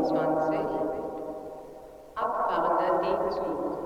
25, abfahrender D-Zug.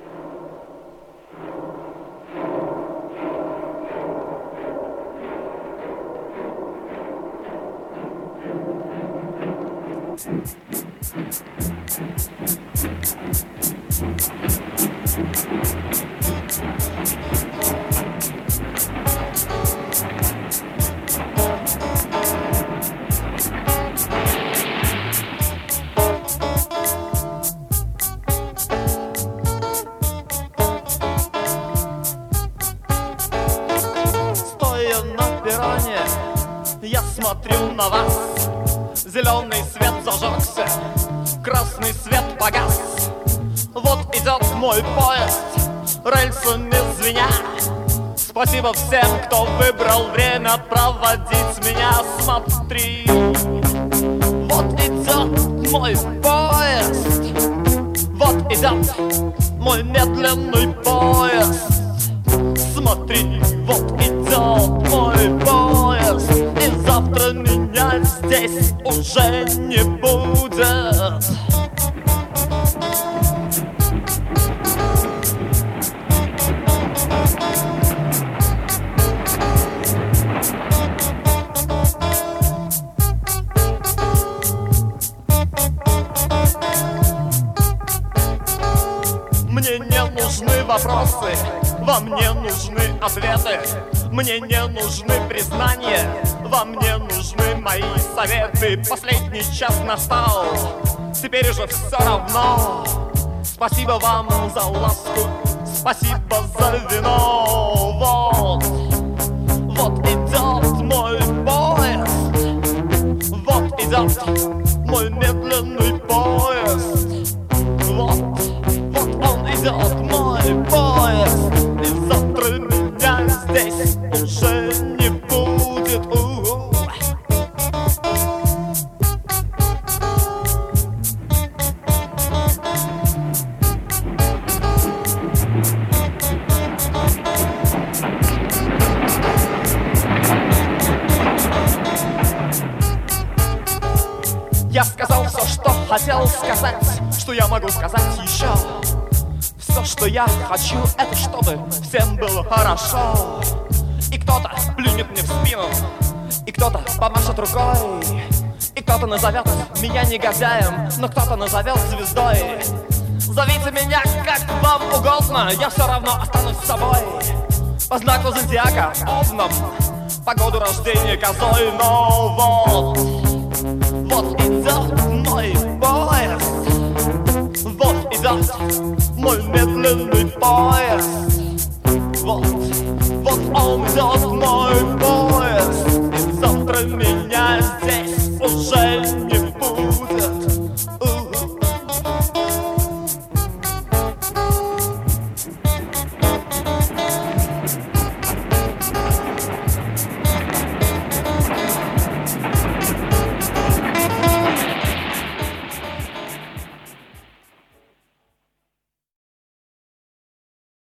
Стоя на перроне, я смотрю на вас. Зеленый свет зажегся, красный свет погас. Вот идет мой поезд, рельсами звеня. Спасибо всем, кто выбрал время проводить меня. Смотри, вот идет мой поезд, вот идет мой медленный поезд. Смотри, вот идет мой поезд, и завтра меня здесь уже не будет. Мне не нужны вопросы, вам не нужны ответы. Мне не нужны признания, вам не нужны мои советы. Последний час настал, теперь уже все равно. Спасибо вам за ласку, спасибо за вино. Вот идет мой поезд, вот идет мой медленный поезд. Вот он идет мой поезд, и завтра меня здесь уже не будет. Я сказал все, что хотел сказать, что я могу сказать еще. Все, что я хочу, это чтобы всем было хорошо. И кто-то плюнет мне в спину, и кто-то помашет рукой, и кто-то назовет меня негодяем, но кто-то назовет звездой. Зовите меня как вам угодно, я все равно останусь собой. По знаку зодиака овном, по году рождения козой. Но вот идет мой поезд, вот идет мой медленный поезд. Вот он идет